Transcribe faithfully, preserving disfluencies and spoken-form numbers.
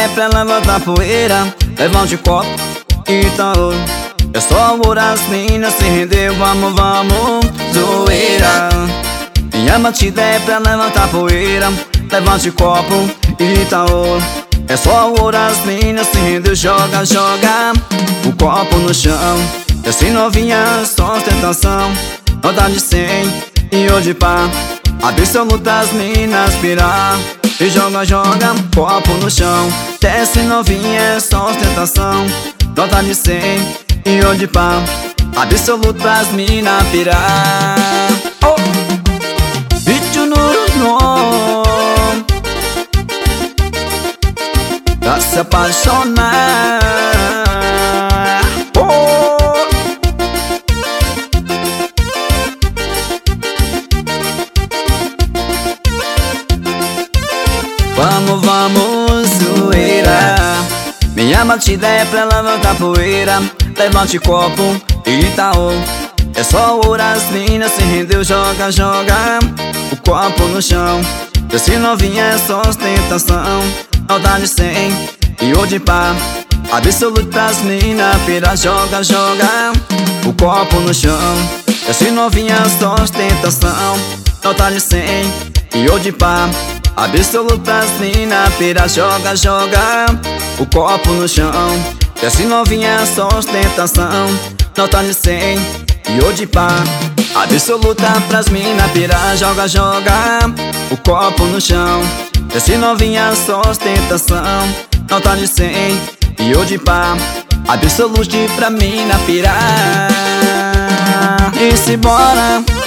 é pra levantar poeira, levante copo e tal. É só orar, as meninas se render, vamos, vamos, zoeira. Minha batida é pra levantar poeira, levante copo e tal. É só orar, as meninas se render, joga, joga o copo no chão. Desce novinha, só ostentação, nota de cem e hoje pá. Absoluta, as meninas pirar e joga, joga copo no chão. Desce novinha, só ostentação, nota de cem e hoje pá. Absoluta, as meninas pirar. Oh! Vídeo no nome pra se apaixonar. Oh! Vamos, vamos, zoeira. Minha batida é pra levantar poeira, levante copo e tal. É só orar, as meninas se rendeu, joga, joga o copo no chão. Desce novinha, é só ostentação, nota de cem e hoje pá. Absoluta, as meninas pira, joga, joga o copo no chão. Desce novinha, só ostentação, nota de cem e hoje pá. Absoluta, as meninas pira, joga, joga o copo no chão. Desce novinha, só ostentação, nota de cem e hoje pá. Absoluta, pras mina pira, joga, joga o copo no chão. Desce novinha, só ostentação, nota de cem e hoje pá. Absolute pra mina pirar. E se bora.